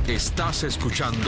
Estás escuchando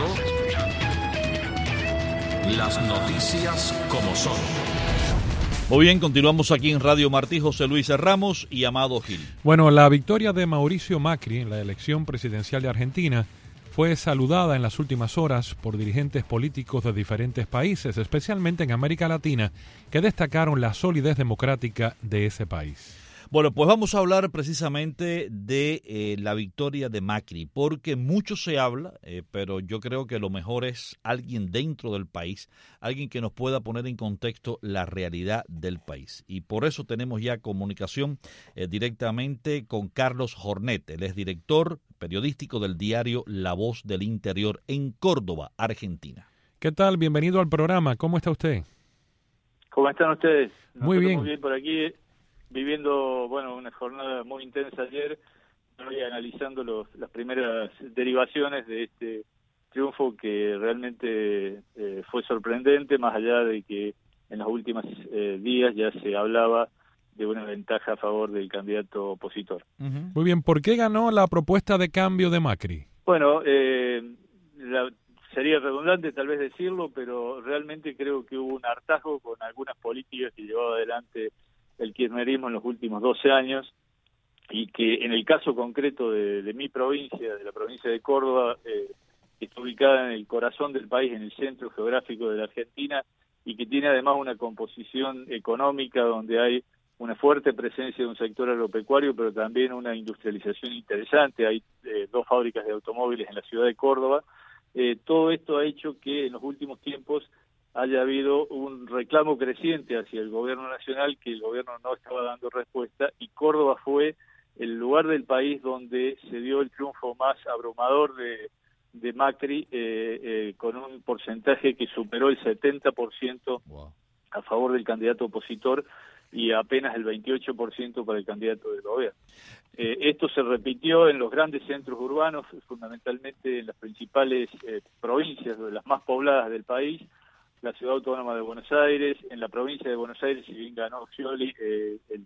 las noticias como son. Muy bien, continuamos aquí en Radio Martí. José Luis Ramos y Amado Gil. Bueno, la victoria de Mauricio Macri en la elección presidencial de Argentina fue saludada en las últimas horas por dirigentes políticos de diferentes países, especialmente en América Latina, que destacaron la solidez democrática de ese país. Bueno, pues vamos a hablar precisamente de la victoria de Macri, porque mucho se habla, pero yo creo que lo mejor es alguien dentro del país, alguien que nos pueda poner en contexto la realidad del país. Y por eso tenemos ya comunicación directamente con Carlos Jornet. Él es director periodístico del diario La Voz del Interior en Córdoba, Argentina. ¿Qué tal? Bienvenido al programa. ¿Cómo está usted? ¿Cómo están ustedes? Muy bien. Muy bien por aquí, viviendo una jornada muy intensa ayer, hoy analizando las primeras derivaciones de este triunfo que realmente fue sorprendente, más allá de que en los últimos días ya se hablaba de una ventaja a favor del candidato opositor. Uh-huh. Muy bien, ¿por qué ganó la propuesta de cambio de Macri? Bueno, sería redundante tal vez decirlo, pero realmente creo que hubo un hartazgo con algunas políticas que llevaba adelante el kirchnerismo en los últimos 12 años, y que en el caso concreto de mi provincia, de la provincia de Córdoba, que está ubicada en el corazón del país, en el centro geográfico de la Argentina, y que tiene además una composición económica donde hay una fuerte presencia de un sector agropecuario, pero también una industrialización interesante. Hay 2 fábricas de automóviles en la ciudad de Córdoba. Todo esto ha hecho que en los últimos tiempos haya habido un reclamo creciente hacia el gobierno nacional, que el gobierno no estaba dando respuesta, y Córdoba fue el lugar del país donde se dio el triunfo más abrumador de Macri, con un porcentaje que superó el 70% a favor del candidato opositor y apenas el 28% para el candidato del gobierno. Esto se repitió en los grandes centros urbanos, fundamentalmente en las principales provincias, las más pobladas del país, la Ciudad Autónoma de Buenos Aires. En la provincia de Buenos Aires, si bien ganó Scioli, el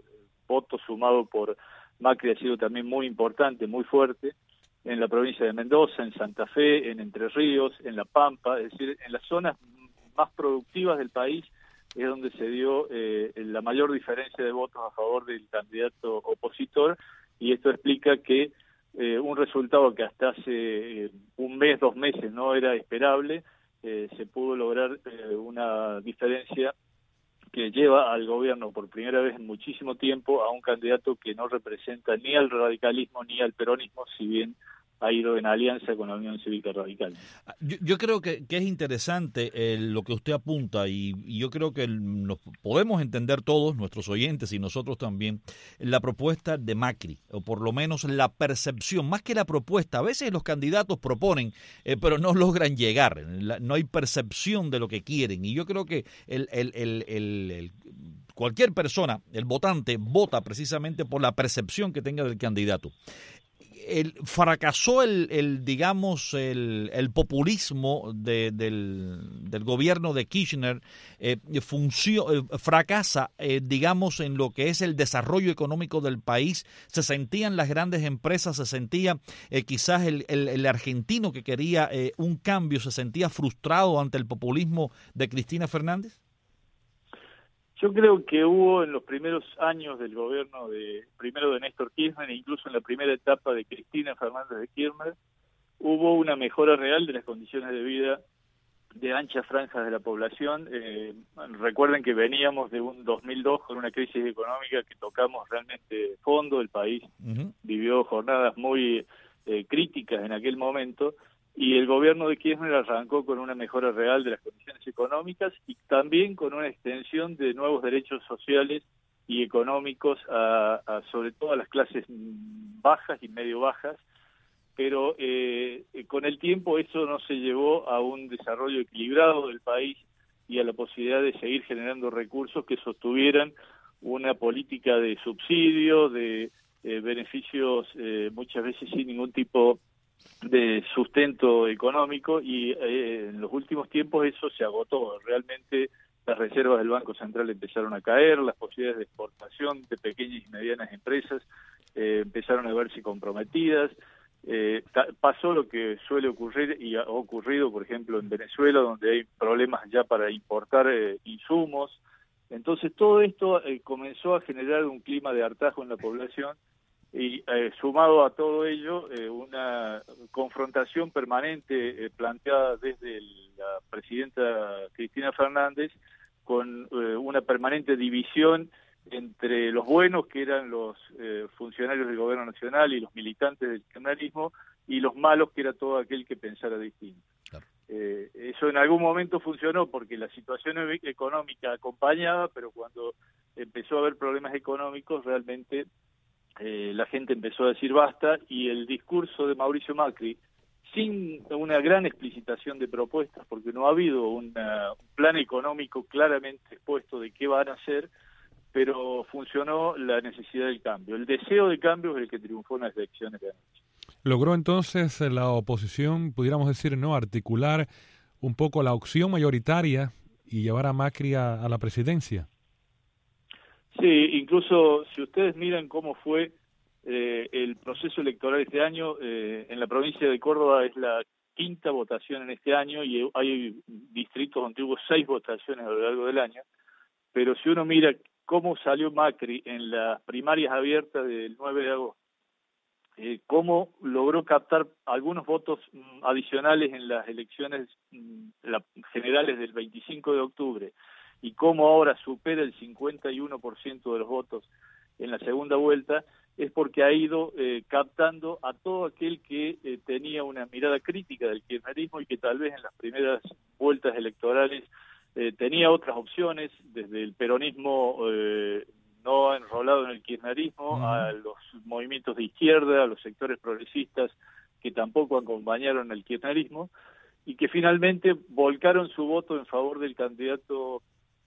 voto sumado por Macri ha sido también muy importante, muy fuerte. En la provincia de Mendoza, en Santa Fe, en Entre Ríos, en La Pampa, es decir, en las zonas más productivas del país es donde se dio la mayor diferencia de votos a favor del candidato opositor, y esto explica que un resultado que hasta hace un mes, 2 meses no era esperable, se pudo lograr una diferencia que lleva al gobierno por primera vez en muchísimo tiempo a un candidato que no representa ni al radicalismo ni al peronismo, si bien ha ido en alianza con la Unión Cívica Radical. Yo creo que es interesante lo que usted apunta, y yo creo que nos podemos entender todos, nuestros oyentes y nosotros también, la propuesta de Macri, o por lo menos la percepción, más que la propuesta. A veces los candidatos proponen, pero no logran llegar, no hay percepción de lo que quieren, y yo creo que cualquier persona, el votante, vota precisamente por la percepción que tenga del candidato. Fracasó el populismo del gobierno de Kirchner, fracasa, en lo que es el desarrollo económico del país. Se sentían las grandes empresas, se sentía quizás el argentino que quería un cambio, se sentía frustrado ante el populismo de Cristina Fernández. Yo creo que hubo en los primeros años del gobierno primero de Néstor Kirchner, e incluso en la primera etapa de Cristina Fernández de Kirchner, hubo una mejora real de las condiciones de vida de anchas franjas de la población. Recuerden que veníamos de un 2002 con una crisis económica que tocamos realmente fondo. El país vivió jornadas muy críticas en aquel momento, y el gobierno de Kirchner arrancó con una mejora real de las condiciones económicas y también con una extensión de nuevos derechos sociales y económicos sobre todo a las clases bajas y medio bajas, pero con el tiempo eso no se llevó a un desarrollo equilibrado del país y a la posibilidad de seguir generando recursos que sostuvieran una política de subsidio, de beneficios muchas veces sin ningún tipo de sustento económico, y en los últimos tiempos eso se agotó. Realmente las reservas del Banco Central empezaron a caer, las posibilidades de exportación de pequeñas y medianas empresas empezaron a verse comprometidas, pasó lo que suele ocurrir y ha ocurrido, por ejemplo, en Venezuela, donde hay problemas ya para importar insumos. Entonces todo esto comenzó a generar un clima de hartazgo en la población y sumado a todo ello una confrontación permanente planteada desde la presidenta Cristina Fernández con una permanente división entre los buenos, que eran los funcionarios del gobierno nacional y los militantes del kirchnerismo, y los malos, que era todo aquel que pensara distinto. Claro. Eso en algún momento funcionó porque la situación económica acompañaba, pero cuando empezó a haber problemas económicos, realmente la gente empezó a decir basta, y el discurso de Mauricio Macri, sin una gran explicitación de propuestas, porque no ha habido un plan económico claramente expuesto de qué van a hacer, pero funcionó la necesidad del cambio. El deseo de cambio es el que triunfó en las elecciones de anoche. ¿Logró entonces la oposición, pudiéramos decir, no articular un poco la opción mayoritaria y llevar a Macri a la presidencia? Sí, incluso si ustedes miran cómo fue el proceso electoral este año, en la provincia de Córdoba es la quinta votación en este año y hay distritos donde hubo 6 votaciones a lo largo del año, pero si uno mira cómo salió Macri en las primarias abiertas del 9 de agosto, cómo logró captar algunos votos adicionales en las elecciones generales del 25 de octubre, y cómo ahora supera el 51% de los votos en la segunda vuelta, es porque ha ido captando a todo aquel que tenía una mirada crítica del kirchnerismo y que tal vez en las primeras vueltas electorales tenía otras opciones, desde el peronismo no enrolado en el kirchnerismo, a los movimientos de izquierda, a los sectores progresistas que tampoco acompañaron al kirchnerismo, y que finalmente volcaron su voto en favor del candidato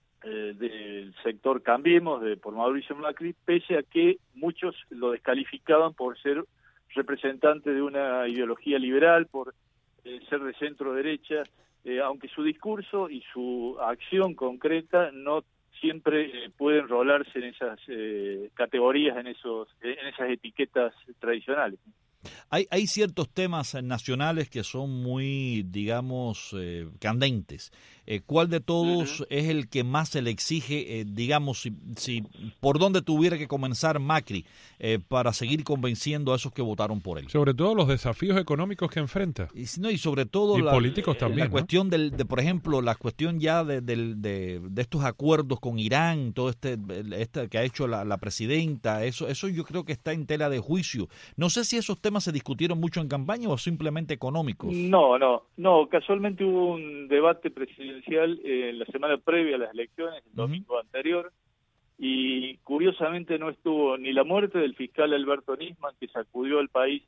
del sector Cambiemos, por Mauricio Macri, pese a que muchos lo descalificaban por ser representante de una ideología liberal, por ser de centro derecha, aunque su discurso y su acción concreta no siempre puede enrolarse en esas categorías, en esas etiquetas tradicionales. Hay ciertos temas nacionales que son muy, digamos, candentes. ¿Cuál de todos es el que más se le exige, digamos, si por dónde tuviera que comenzar Macri para seguir convenciendo a esos que votaron por él? Sobre todo los desafíos económicos que enfrenta. Y sobre todo políticos también, la cuestión por ejemplo, la cuestión ya de estos acuerdos con Irán, todo este que ha hecho la presidenta, eso yo creo que está en tela de juicio. No sé si esos temas se discutieron mucho en campaña o simplemente económicos. No, casualmente hubo un debate presidencial la semana previa a las elecciones, el domingo anterior, y curiosamente no estuvo ni la muerte del fiscal Alberto Nisman, que sacudió al país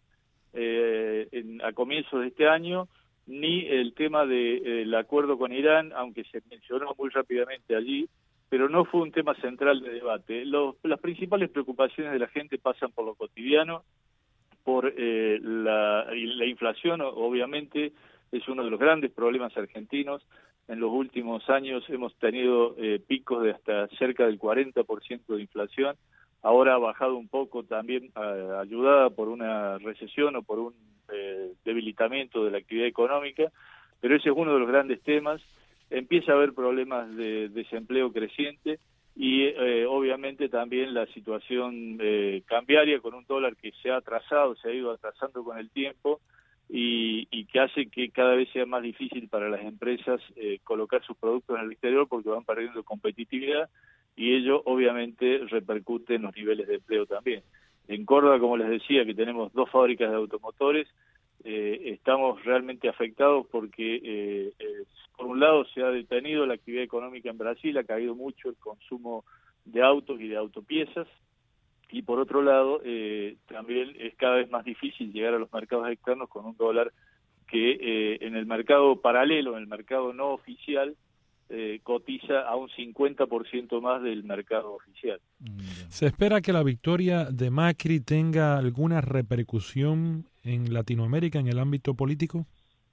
a comienzos de este año, ni el tema del acuerdo con Irán, aunque se mencionó muy rápidamente allí, pero no fue un tema central de debate. Las principales preocupaciones de la gente pasan por lo cotidiano, por la inflación. Obviamente es uno de los grandes problemas argentinos. En los últimos años hemos tenido picos de hasta cerca del 40% de inflación. Ahora ha bajado un poco también, ayudada por una recesión o por un debilitamiento de la actividad económica, pero ese es uno de los grandes temas. Empieza a haber problemas de desempleo creciente y obviamente también la situación cambiaria, con un dólar que se ha ido atrasando con el tiempo, y que hace que cada vez sea más difícil para las empresas colocar sus productos en el exterior porque van perdiendo competitividad, y ello obviamente repercute en los niveles de empleo también. En Córdoba, como les decía, que tenemos 2 fábricas de automotores, estamos realmente afectados porque por un lado se ha detenido la actividad económica en Brasil, ha caído mucho el consumo de autos y de autopiezas, y por otro lado también es cada vez más difícil llegar a los mercados externos con un dólar que en el mercado paralelo, en el mercado no oficial, cotiza a un 50% más del mercado oficial. ¿Se espera que la victoria de Macri tenga alguna repercusión en Latinoamérica en el ámbito político?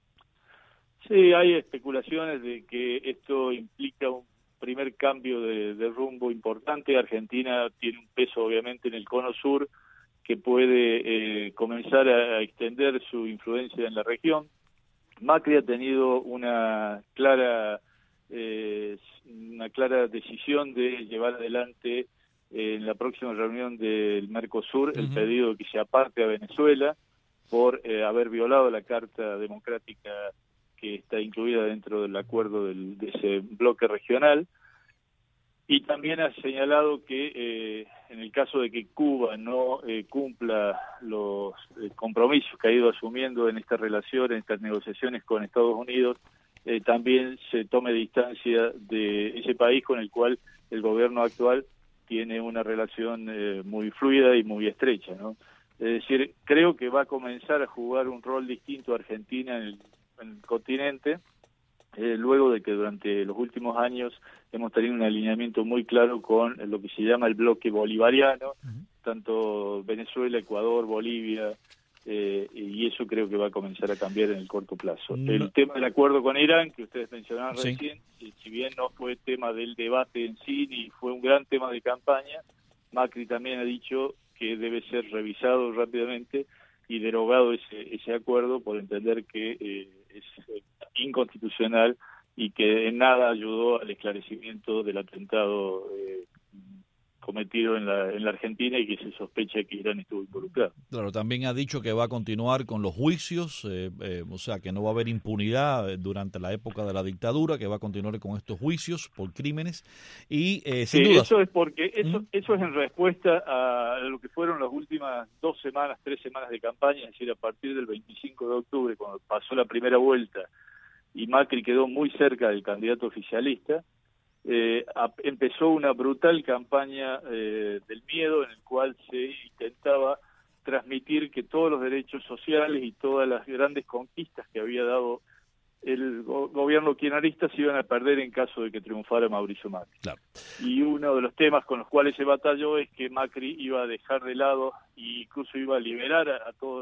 Sí, hay especulaciones de que esto implica un primer cambio de rumbo importante. Argentina tiene un peso obviamente en el cono sur que puede comenzar a extender su influencia en la región. Macri ha tenido una clara decisión de llevar adelante en la próxima reunión del Mercosur el pedido de que se aparte a Venezuela por haber violado la Carta Democrática que está incluida dentro del acuerdo de ese bloque regional. Y también ha señalado que en el caso de que Cuba no cumpla los compromisos que ha ido asumiendo en esta relación, en estas negociaciones con Estados Unidos, también se tome distancia de ese país con el cual el gobierno actual tiene una relación muy fluida y muy estrecha, ¿no? Es decir, creo que va a comenzar a jugar un rol distinto Argentina en el continente, luego de que durante los últimos años hemos tenido un alineamiento muy claro con lo que se llama el bloque bolivariano, tanto Venezuela, Ecuador, Bolivia, y eso creo que va a comenzar a cambiar en el corto plazo. El tema del acuerdo con Irán, que ustedes mencionaron recién, si bien no fue tema del debate en sí, ni fue un gran tema de campaña, Macri también ha dicho que debe ser revisado rápidamente y derogado ese acuerdo por entender que es inconstitucional y que en nada ayudó al esclarecimiento del atentado cometido en la Argentina y que se sospecha que Irán estuvo involucrado. Claro, también ha dicho que va a continuar con los juicios, o sea, que no va a haber impunidad durante la época de la dictadura, que va a continuar con estos juicios por crímenes y sin duda. Eso es porque eso es en respuesta a lo que fueron las últimas 3 semanas de campaña, es decir, a partir del 25 de octubre, cuando pasó la primera vuelta y Macri quedó muy cerca del candidato oficialista. Empezó una brutal campaña del miedo en el cual se intentaba transmitir que todos los derechos sociales y todas las grandes conquistas que había dado el gobierno kirchnerista se iban a perder en caso de que triunfara Mauricio Macri. Claro. Y uno de los temas con los cuales se batalló es que Macri iba a dejar de lado e incluso iba a liberar a todos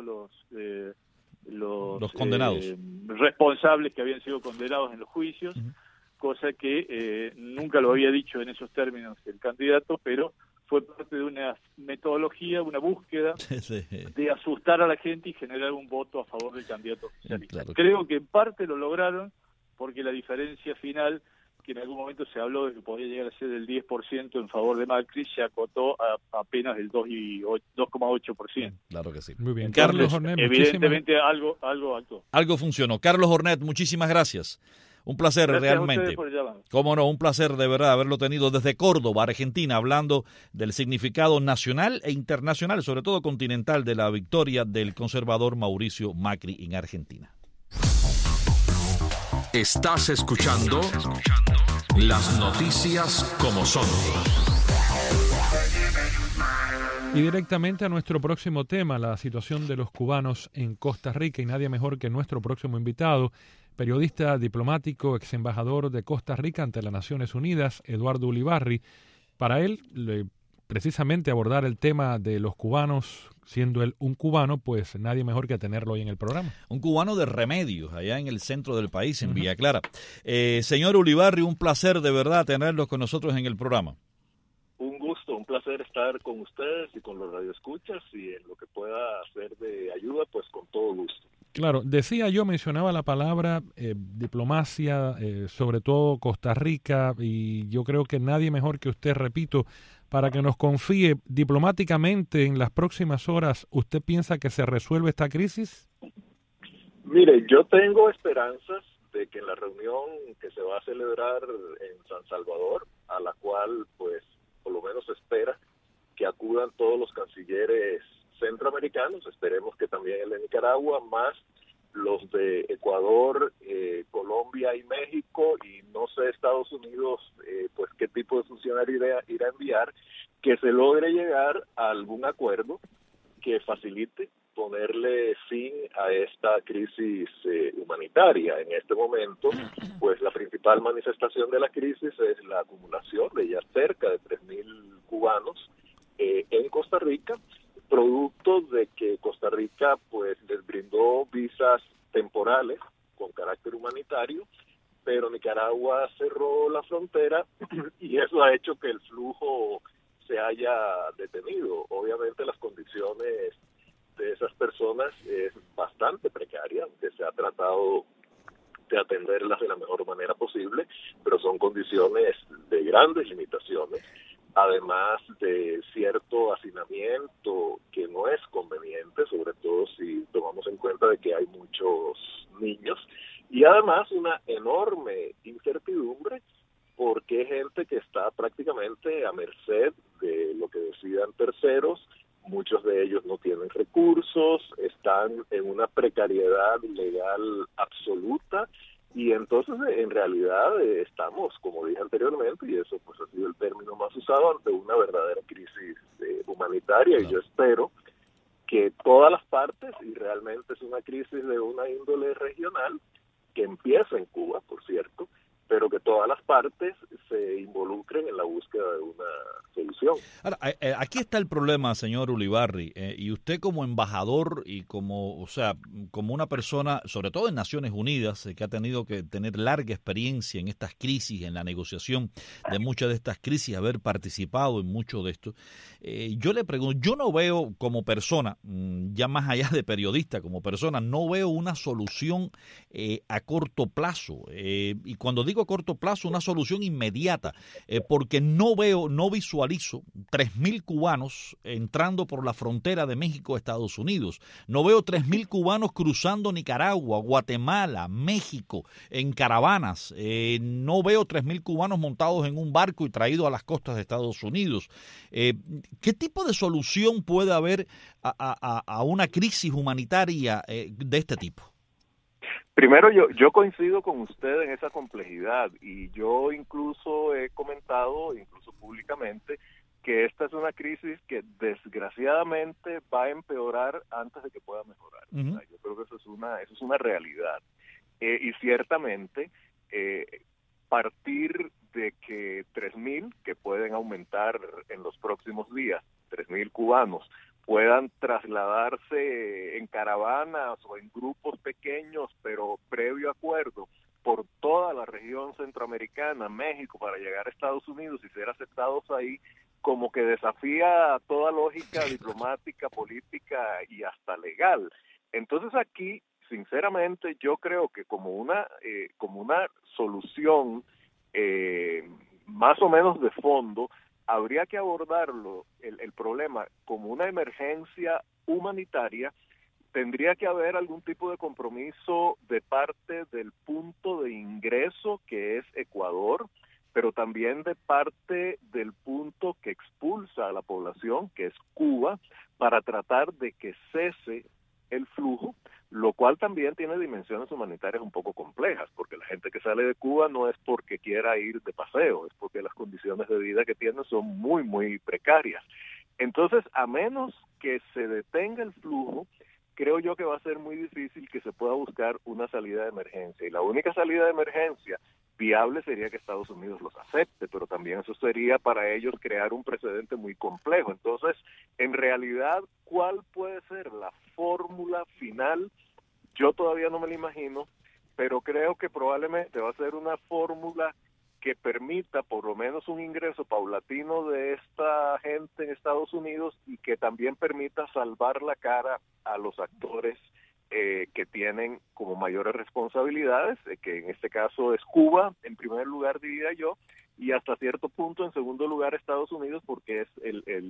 los condenados, responsables que habían sido condenados en los juicios, cosa que nunca lo había dicho en esos términos el candidato, pero fue parte de una metodología, una búsqueda de asustar a la gente y generar un voto a favor del candidato oficialista. Claro. Creo que en parte lo lograron, porque la diferencia final, que en algún momento se habló de que podía llegar a ser del 10% en favor de Macri, se acotó a apenas el 2,8%. Claro que sí. Muy bien. Entonces, Carlos Hornet, evidentemente algo actuó. Algo funcionó. Carlos Hornet, muchísimas gracias. Un placer. Gracias realmente. Cómo no, un placer de verdad haberlo tenido desde Córdoba, Argentina, hablando del significado nacional e internacional, sobre todo continental, de la victoria del conservador Mauricio Macri en Argentina. Estás escuchando las noticias como son. Y directamente a nuestro próximo tema, la situación de los cubanos en Costa Rica, y nadie mejor que nuestro próximo invitado, periodista diplomático, ex embajador de Costa Rica ante las Naciones Unidas, Eduardo Ulibarri. Para él, precisamente abordar el tema de los cubanos, siendo él un cubano, pues nadie mejor que tenerlo hoy en el programa. Un cubano de Remedios, allá en el centro del país, en Villa Clara. Señor Ulibarri, un placer de verdad tenerlos con nosotros en el programa. Un gusto, un placer estar con ustedes y con los radioescuchas, y en lo que pueda hacer de ayuda, pues con todo gusto. Claro, mencionaba la palabra diplomacia, sobre todo Costa Rica, y yo creo que nadie mejor que usted, repito, para que nos confíe diplomáticamente en las próximas horas. ¿Usted piensa que se resuelve esta crisis? Mire, yo tengo esperanzas de que en la reunión que se va a celebrar en San Salvador, a la cual pues por lo menos espera que acudan todos los cancilleres centroamericanos, esperemos que también el de Nicaragua, más los de Ecuador, Colombia y México, y no sé Estados Unidos, pues qué tipo de funcionario irá a enviar, que se logre llegar a algún acuerdo que facilite ponerle fin a esta crisis humanitaria. En este momento, pues la principal manifestación de la crisis es la acumulación de ya cerca de 3.000 cubanos en Costa Rica, producto de que Costa Rica pues les brindó visas temporales con carácter humanitario, pero Nicaragua cerró la frontera y eso ha hecho que el flujo se haya detenido. Obviamente las condiciones de esas personas es bastante precaria, aunque se ha tratado de atenderlas de la mejor manera posible, pero son condiciones de grandes limitaciones, además de cierto hacinamiento que no es conveniente, sobre todo si tomamos en cuenta de que hay muchos niños, y además una enorme incertidumbre porque es gente que está prácticamente a merced de lo que decidan terceros. Muchos de ellos no tienen recursos, están en una precariedad legal absoluta, y entonces en realidad estamos, como dije anteriormente, y eso pues ha sido el término más usado, ante una verdadera crisis humanitaria. Y yo espero que todas las partes, y realmente es una crisis de una índole regional, que empieza en Cuba, por cierto, pero que todas las partes se involucren en la búsqueda de una solución. Ahora, aquí está el problema, señor Ulibarri, y usted como embajador y como, o sea, como una persona, sobre todo en Naciones Unidas, que ha tenido que tener larga experiencia en estas crisis, en la negociación de muchas de estas crisis, haber participado en mucho de esto, yo le pregunto, yo no veo como persona, ya más allá de periodista, como persona, no veo una solución a corto plazo, y cuando digo a corto plazo, una solución inmediata, porque no visualizo 3.000 cubanos entrando por la frontera de México a Estados Unidos. No veo 3.000 cubanos cruzando Nicaragua, Guatemala, México, en caravanas. No veo 3.000 cubanos montados en un barco y traídos a las costas de Estados Unidos. ¿Qué tipo de solución puede haber a una crisis humanitaria de este tipo? Primero, yo coincido con usted en esa complejidad, y yo incluso he comentado, incluso públicamente, que esta es una crisis que desgraciadamente va a empeorar antes de que pueda mejorar. Uh-huh. O sea, yo creo que eso es una realidad. Y ciertamente, partir de que 3.000, que pueden aumentar en los próximos días, 3.000 cubanos, puedan trasladarse en caravanas o en grupos pequeños, pero previo acuerdo, por toda la región centroamericana, México, para llegar a Estados Unidos y ser aceptados ahí, como que desafía toda lógica diplomática, política y hasta legal. Entonces aquí, sinceramente, yo creo que como una solución más o menos de fondo, habría que abordarlo, el problema, como una emergencia humanitaria. Tendría que haber algún tipo de compromiso de parte del punto de ingreso, que es Ecuador, pero también de parte del punto que expulsa a la población, que es Cuba, para tratar de que cese el flujo, lo cual también tiene dimensiones humanitarias un poco complejas, porque la gente que sale de Cuba no es porque quiera ir de paseo, es porque las condiciones de vida que tienen son muy, muy precarias. Entonces, a menos que se detenga el flujo, creo yo que va a ser muy difícil que se pueda buscar una salida de emergencia. Y la única salida de emergencia viable sería que Estados Unidos los acepte, pero también eso sería para ellos crear un precedente muy complejo. Entonces, en realidad, ¿cuál puede ser la fórmula final? Yo todavía no me la imagino, pero creo que probablemente va a ser una fórmula que permita por lo menos un ingreso paulatino de esta gente en Estados Unidos, y que también permita salvar la cara a los actores que tienen como mayores responsabilidades, que en este caso es Cuba, en primer lugar diría yo, y hasta cierto punto en segundo lugar Estados Unidos, porque es el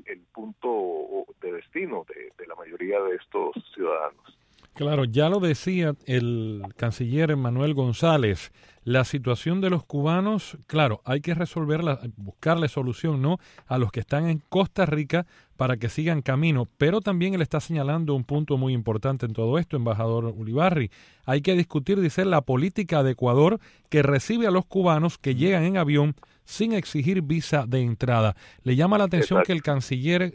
punto de destino de la mayoría de estos ciudadanos. Claro, ya lo decía el canciller Manuel González, la situación de los cubanos, claro, hay que resolverla, buscarle solución, ¿no?, a los que están en Costa Rica para que sigan camino, pero también él está señalando un punto muy importante en todo esto, embajador Ulibarri. Hay que discutir, dice, la política de Ecuador, que recibe a los cubanos que llegan en avión sin exigir visa de entrada. Le llama la atención que el canciller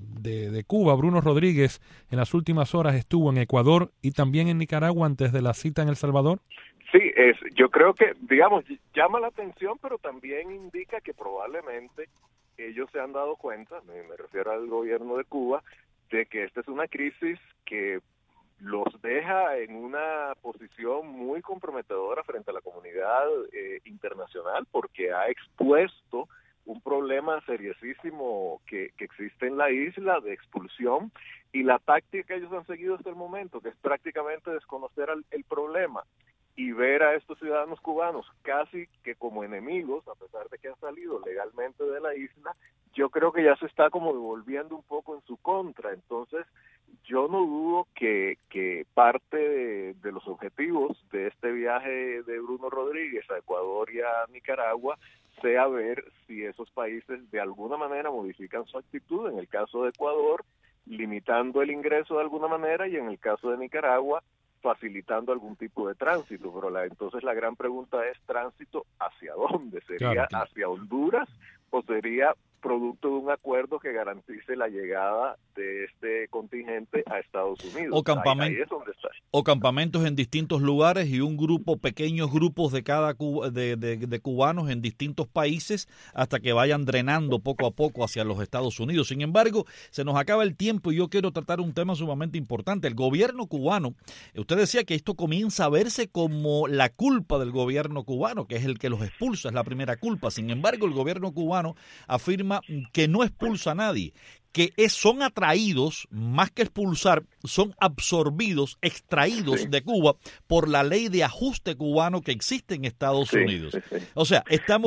de Cuba, Bruno Rodríguez, en las últimas horas estuvo en Ecuador y también en Nicaragua antes de la cita en El Salvador. Sí, yo creo que, digamos, llama la atención, pero también indica que probablemente ellos se han dado cuenta, me refiero al gobierno de Cuba, de que esta es una crisis que los deja en una posición muy comprometedora frente a la comunidad internacional, porque ha expuesto un problema seriosísimo que existe en la isla de expulsión, y la táctica que ellos han seguido hasta el momento, que es prácticamente desconocer el problema y ver a estos ciudadanos cubanos casi que como enemigos, a pesar de que han salido legalmente de la isla, yo creo que ya se está como devolviendo un poco en su contra. Entonces, yo no dudo que parte de los objetivos de este viaje de Bruno Rodríguez a Ecuador y a Nicaragua sea ver si esos países de alguna manera modifican su actitud, en el caso de Ecuador, limitando el ingreso de alguna manera, y en el caso de Nicaragua, facilitando algún tipo de tránsito. Pero entonces la gran pregunta es, ¿tránsito hacia dónde? ¿Sería claro, hacia Honduras o sería producto de un acuerdo que garantice la llegada de este contingente a Estados Unidos? Ahí es donde está. O campamentos en distintos lugares y pequeños grupos de cada de cubanos en distintos países hasta que vayan drenando poco a poco hacia los Estados Unidos. Sin embargo, se nos acaba el tiempo y yo quiero tratar un tema sumamente importante. El gobierno cubano, usted decía que esto comienza a verse como la culpa del gobierno cubano, que es el que los expulsa, es la primera culpa. Sin embargo, el gobierno cubano afirma que no expulsa a nadie, que son atraídos, más que expulsar, son absorbidos, extraídos de Cuba por la ley de ajuste cubano que existe en Estados Unidos. O sea,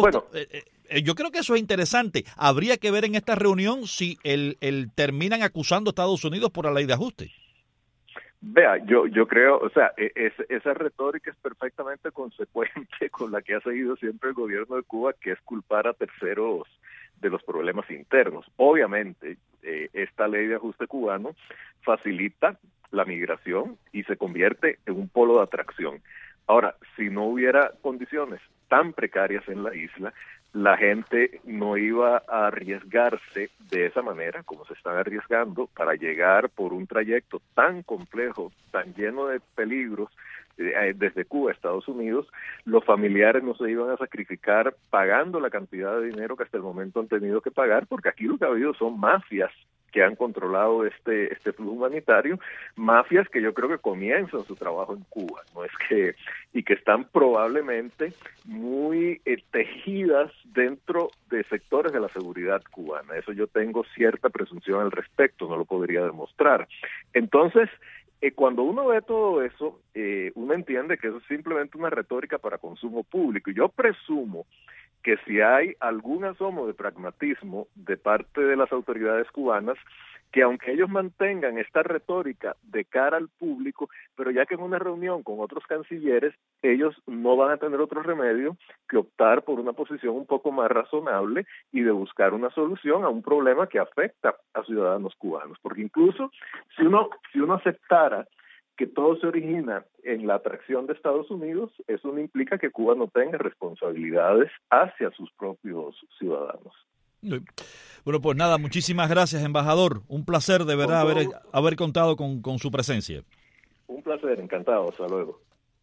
yo creo que eso es interesante. Habría que ver en esta reunión si terminan acusando a Estados Unidos por la ley de ajuste. Vea, yo creo, o sea, esa retórica es perfectamente consecuente con la que ha seguido siempre el gobierno de Cuba, que es culpar a terceros de los problemas internos. Obviamente, esta ley de ajuste cubano facilita la migración y se convierte en un polo de atracción. Ahora, si no hubiera condiciones tan precarias en la isla, la gente no iba a arriesgarse de esa manera, como se están arriesgando, para llegar por un trayecto tan complejo, tan lleno de peligros, desde Cuba a Estados Unidos. Los familiares no se iban a sacrificar pagando la cantidad de dinero que hasta el momento han tenido que pagar, porque aquí lo que ha habido son mafias que han controlado este flujo humanitario, mafias que yo creo que comienzan su trabajo en Cuba, y que están probablemente muy tejidas dentro de sectores de la seguridad cubana. Eso yo tengo cierta presunción al respecto, no lo podría demostrar. Entonces, cuando uno ve todo eso, uno entiende que eso es simplemente una retórica para consumo público. Y yo presumo que si hay algún asomo de pragmatismo de parte de las autoridades cubanas, que aunque ellos mantengan esta retórica de cara al público, pero ya que en una reunión con otros cancilleres, ellos no van a tener otro remedio que optar por una posición un poco más razonable y de buscar una solución a un problema que afecta a ciudadanos cubanos. Porque incluso si uno aceptara que todo se origina en la atracción de Estados Unidos, eso no implica que Cuba no tenga responsabilidades hacia sus propios ciudadanos. Bueno, pues nada, muchísimas gracias, embajador. Un placer de verdad haber contado con su presencia. Un placer, encantado. Hasta luego.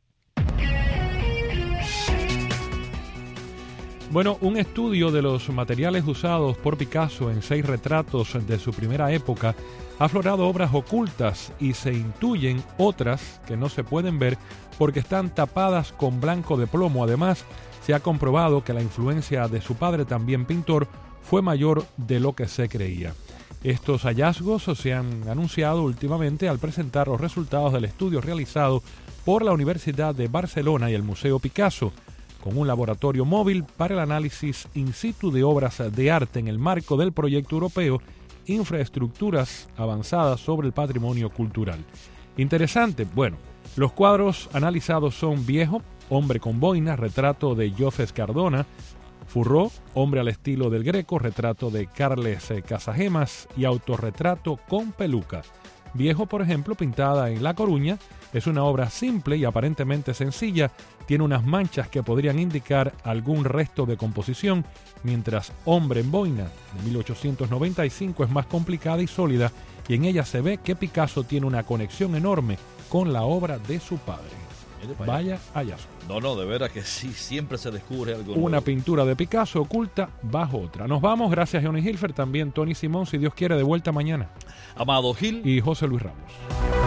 Bueno, un estudio de los materiales usados por Picasso en 6 retratos de su primera época ha aflorado obras ocultas y se intuyen otras que no se pueden ver porque están tapadas con blanco de plomo. Además, se ha comprobado que la influencia de su padre, también pintor, fue mayor de lo que se creía. Estos hallazgos se han anunciado últimamente al presentar los resultados del estudio realizado por la Universidad de Barcelona y el Museo Picasso, con un laboratorio móvil para el análisis in situ de obras de arte en el marco del proyecto europeo Infraestructuras Avanzadas sobre el Patrimonio Cultural. Interesante, bueno, los cuadros analizados son Viejo, Hombre con boina, retrato de Joseph Cardona; Furró, Hombre al estilo del Greco, retrato de Carles Casagemas; y Autorretrato con peluca. Viejo, por ejemplo, pintada en La Coruña, es una obra simple y aparentemente sencilla, tiene unas manchas que podrían indicar algún resto de composición, mientras Hombre en boina, de 1895, es más complicada y sólida, y en ella se ve que Picasso tiene una conexión enorme con la obra de su padre. Vaya hallazgo. No, de veras que sí, siempre se descubre algo nuevo. Una pintura de Picasso oculta bajo otra. Nos vamos, gracias Johnny Hilfer, también Tony Simón, si Dios quiere, de vuelta mañana. Amado Gil y José Luis Ramos.